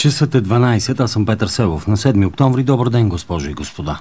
Часът е 12, аз съм Петър Селов. На 7 октомври, добър ден, госпожи и господа.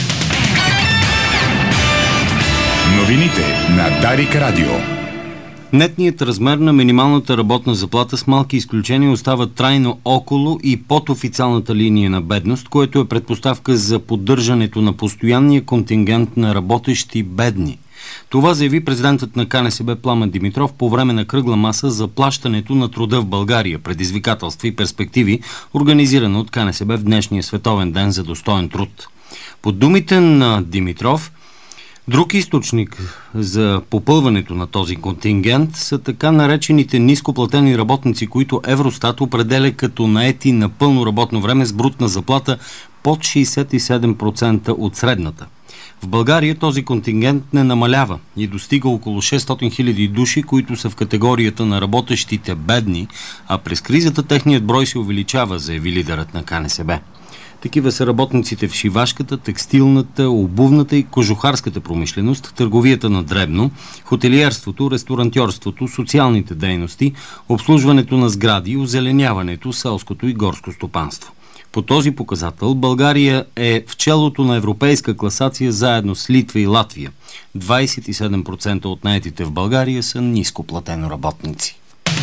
Новините на Дарик Радио. Нетният размер на минималната работна заплата с малки изключения остава трайно около и под официалната линия на бедност, което е предпоставка за поддържането на постоянния контингент на работещи бедни. Това заяви президентът на КНСБ Пламен Димитров по време на кръгла маса за плащането на труда в България, предизвикателства и перспективи, организирана от КНСБ в днешния световен ден за достоен труд. По думите на Димитров, друг източник за попълването на този контингент са така наречените нископлатени работници, които Евростат определя като наети на пълно работно време с брутна заплата под 67% от средната. В България този контингент не намалява и достига около 600 000 души, които са в категорията на работещите бедни, а през кризата техният брой се увеличава, заяви лидерът на КНСБ. Такива са работниците в шивашката, текстилната, обувната и кожухарската промишленост, търговията на дребно, хотелиерството, ресторантьорството, социалните дейности, обслужването на сгради, озеленяването, селското и горско стопанство. По този показател България е в челото на европейска класация заедно с Литва и Латвия. 27% от наетите в България са нископлатено работници.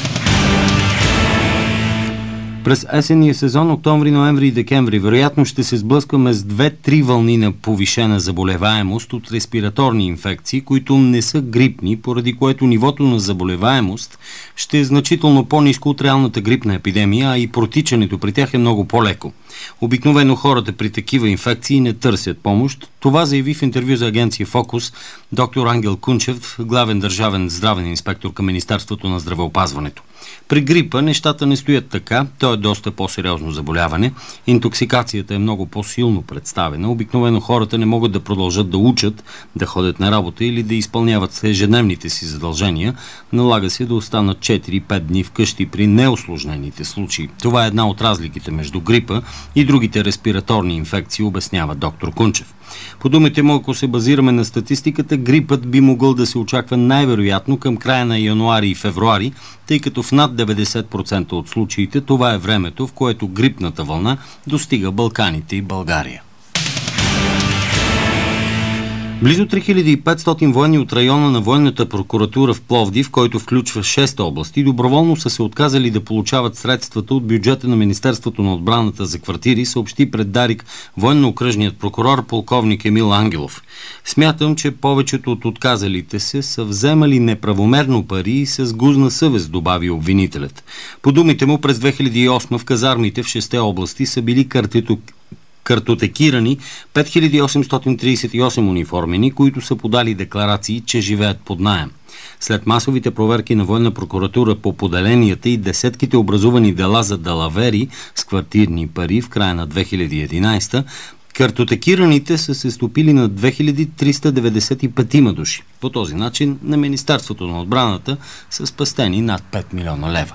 През есенния сезон, октомври, ноември и декември, вероятно ще се сблъскваме с 2-3 вълни на повишена заболеваемост от респираторни инфекции, които не са грипни, поради което нивото на заболеваемост ще е значително по-ниско от реалната грипна епидемия, а и протичането при тях е много по-леко. Обикновено хората при такива инфекции не търсят помощ. Това заяви в интервю за агенция Фокус доктор Ангел Кунчев, главен държавен здравен инспектор към Министерството на здравеопазването. При грипа нещата не стоят така, то е доста по-сериозно заболяване. Интоксикацията е много по-силно представена. Обикновено хората не могат да продължат да учат, да ходят на работа или да изпълняват ежедневните си задължения. Налага се да останат 4-5 дни вкъщи при неусложнените случаи. Това е една от разликите между грипа и другите респираторни инфекции, обяснява доктор Кунчев. По думите му, ако се базираме на статистиката, грипът би могъл да се очаква най-вероятно към края на януари и февруари, тъй като в над 90% от случаите това е времето, в което грипната вълна достига Балканите и България. Близо 3500 военни от района на военната прокуратура в Пловдив, който включва 6 области, доброволно са се отказали да получават средствата от бюджета на Министерството на отбраната за квартири, съобщи пред Дарик военно-окръжният прокурор полковник Емил Ангелов. Смятам, че повечето от отказалите се са вземали неправомерно пари и с гузна съвест, добави обвинителят. По думите му, през 2008 в казармите в 6 области са били картотекирани 5838 униформени, които са подали декларации, че живеят под наем. След масовите проверки на военна прокуратура по поделенията и десетките образувани дела за далавери с квартирни пари в края на 2011, картотекираните са се стопили на 2395 души. По този начин на Министерството на отбраната са спестени над 5 милиона лева.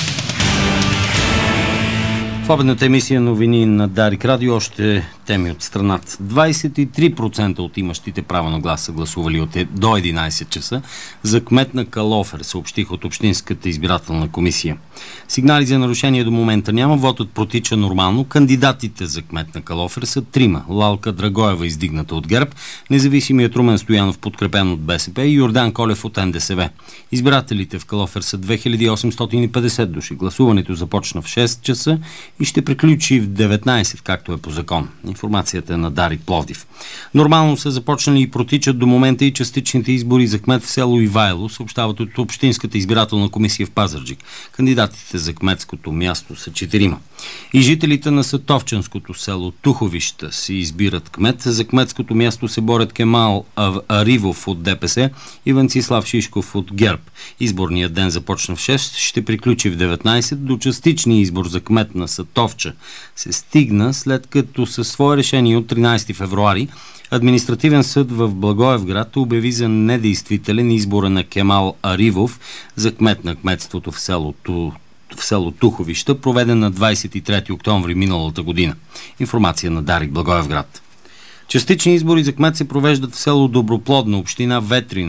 В обедната емисия новини на Дарик Радио още теми от страната. 23% от имащите право на глас са гласували до 11 часа за кмет на Калофер, съобщих от Общинската избирателна комисия. Сигнали за нарушение до момента няма, вотът протича нормално. Кандидатите за кмет на Калофер са 3. Лалка Драгоева, издигната от ГЕРБ, независимият Румен Стоянов, подкрепен от БСП, и Йордан Колев от НДСВ. Избирателите в Калофер са 2850 души. Гласуването започна в 6 часа и ще приключи в 19, както е по закон. Информацията е на Дарик Пловдив. Нормално са започнали и протичат до момента и частичните избори за кмет в село Ивайло, съобщават от Общинската избирателна комисия в Пазарджик. Кандидатите за кметското място са 4. И жителите на Сатовчанското село Туховища си избират кмет. За кметското място се борят Кемал Аривов от ДПС и Венцислав Шишков от ГЕРБ. Изборният ден започна в 6, ще приключи в 19. До частичния избор за кмет на Сатовча се стигна, след като със свое решение от 13 февруари Административен съд в Благоевград обяви за недействителен избора на Кемал Аривов за кмет на кметството в село Туховища, проведен на 23 октомври миналата година. Информация на Дарик Благоевград. Частични избори за кмет се провеждат в село Доброплодна, община Ветрино.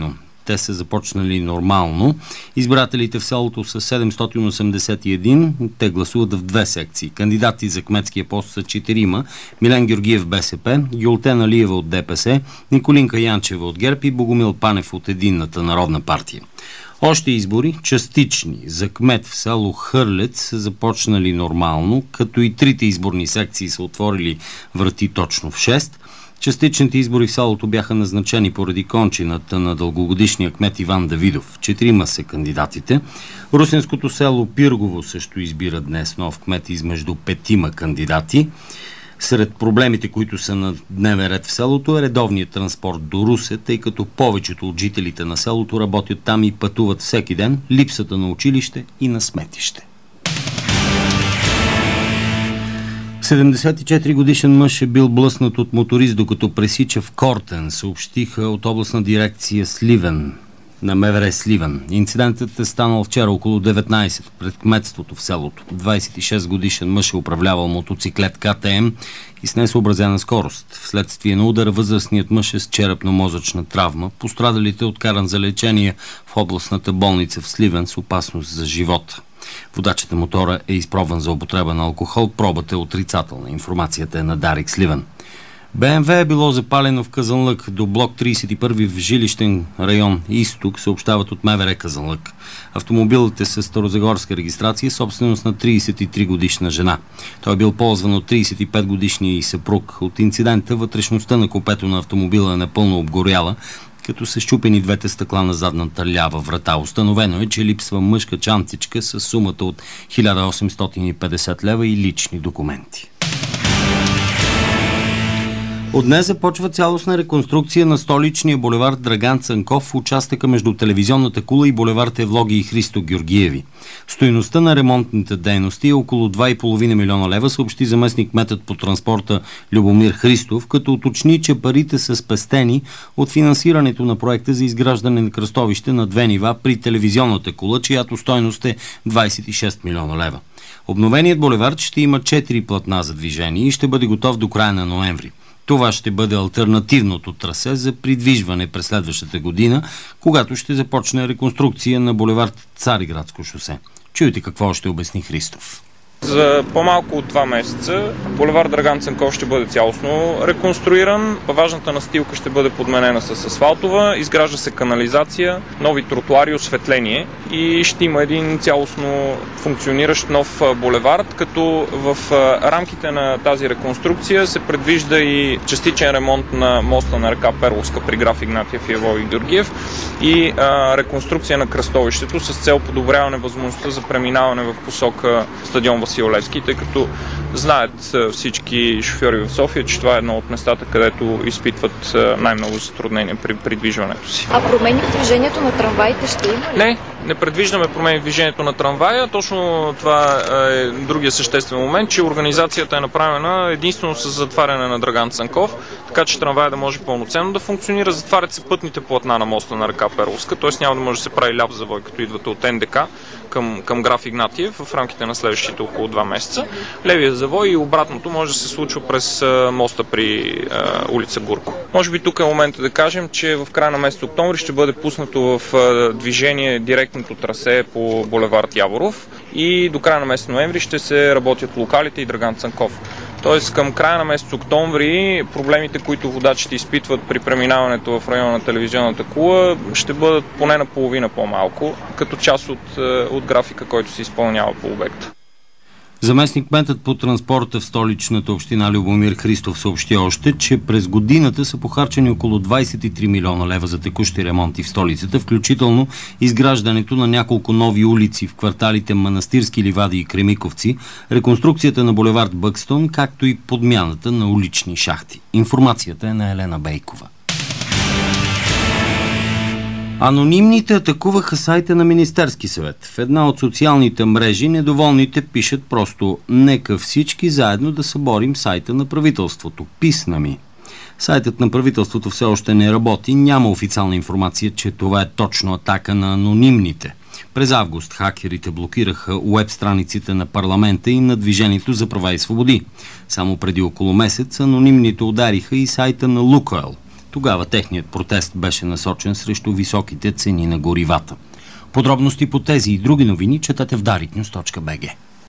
те са започнали нормално. Избирателите в селото са 781. Те гласуват в две секции. Кандидати за кметския пост са 4. Милен Георгиев, БСП, Гюлтен Алиева от ДПС, Николинка Янчева от ГЕРБ и Богомил Панев от Единната народна партия. Още избори, частични, за кмет в село Хърлец са започнали нормално, като и трите изборни секции са отворили врати точно в 6. Частичните избори в селото бяха назначени поради кончината на дългогодишния кмет Иван Давидов. 4 са кандидатите. Русенското село Пиргово също избира днес нов кмет измежду 5 кандидати. Сред проблемите, които са на дневен ред в селото, е редовният транспорт до Русе, тъй като повечето от жителите на селото работят там и пътуват всеки ден, липсата на училище и на сметище. 74 годишен мъж е бил блъснат от моторист, докато пресича в Кортен, съобщиха от областна дирекция Сливен на МВР Сливен. Инцидентът е станал вчера около 19 пред кметството в селото. 26 годишен мъж е управлявал мотоциклет КТМ и с несъобразена скорост. Вследствие на удара възрастният мъж е с черепно-мозъчна травма. Пострадалите откаран за лечение в областната болница в Сливен с опасност за живота. Водачът на мотора е изпробван за употреба на алкохол. Пробата е отрицателна. Информацията е на Дарик Сливен. БМВ е било запалено в Казанлък до блок 31 в жилищен район Изток, съобщават от МВР Казанлък. Автомобилът е с старозагорска регистрация, собственост на 33 годишна жена. Той е бил ползван от 35 годишния и съпруг. От инцидента вътрешността на купето на автомобила е напълно обгоряла, като са счупени двете стъкла на задната лява врата. Установено е, че липсва мъжка чантичка с сумата от 1850 лева и лични документи. От днес започва цялостна реконструкция на столичния булевард Драган Цанков в участъка между телевизионната кула и булевард Евлоги и Христо Георгиеви. Стойността на ремонтните дейности е около 2,5 милиона лева, съобщи заместник кметът по транспорта Любомир Христов, като уточни, че парите са спестени от финансирането на проекта за изграждане на кръстовище на 2 нива при телевизионната кула, чиято стойност е 26 милиона лева. Обновеният булевард ще има 4 платна за движение и ще бъде готов до края на ноември. Това ще бъде алтернативното трасе за придвижване през следващата година, когато ще започне реконструкция на булевард Цариградско шосе. Чуйте какво ще обясни Христов. За по-малко от 2 месеца булевард Драган Цанков ще бъде цялостно реконструиран, важната настилка ще бъде подменена с асфалтова, изгражда се канализация, нови тротуари, осветление и ще има един цялостно функциониращ нов булевард, като в рамките на тази реконструкция се предвижда и частичен ремонт на моста на река Перловска при граф Игнатиев и Евлоги Георгиев и реконструкция на кръстовището с цел подобряване възможността за преминаване в посока стадион Васил Левски, тъй като знаят всички шофьори в София, че това е едно от местата, където изпитват най-много затруднения при придвижването си. А промени в движението на трамваите ще има ли? Не предвиждаме промени в движението на трамвая. Точно това е другия съществен момент, че организацията е направена единствено с затваряне на Драган Цанков, така че трамвая да може пълноценно да функционира. Затварят се пътните платна на моста на река Перловска, т.е. няма да може да се прави ляв завой, като идвате от НДК към граф Игнатиев в рамките на следващите около 2 месеца. Левия завой и обратното може да се случва през моста при улица Гурко. Може би тук е момента да кажем, че в края на месец октомври ще бъде пуснато в движение директното трасе по булевард Яворов и до края на месец ноември ще се работят локалите и Драган Цанков. Тоест към края на месец октомври проблемите, които водачите изпитват при преминаването в района на телевизионната кула, ще бъдат поне наполовина по-малко, като част от графика, който се изпълнява по обекта. Заместник-кметът по транспорта в столичната община Любомир Христов съобщи още, че през годината са похарчени около 23 милиона лева за текущи ремонти в столицата, включително изграждането на няколко нови улици в кварталите Манастирски ливади и Кремиковци, реконструкцията на булевард Бъкстон, както и подмяната на улични шахти. Информацията е на Елена Бейкова. Анонимните атакуваха сайта на Министерски съвет. В една от социалните мрежи недоволните пишат просто: "Нека всички заедно да съборим сайта на правителството. Писна ми." Сайтът на правителството все още не работи. Няма официална информация, че това е точно атака на анонимните. През август хакерите блокираха уеб страниците на парламента и на Движението за права и свободи. Само преди около месец анонимните удариха и сайта на Лукойл. Тогава техният протест беше насочен срещу високите цени на горивата. Подробности по тези и други новини четете в dariknews.bg.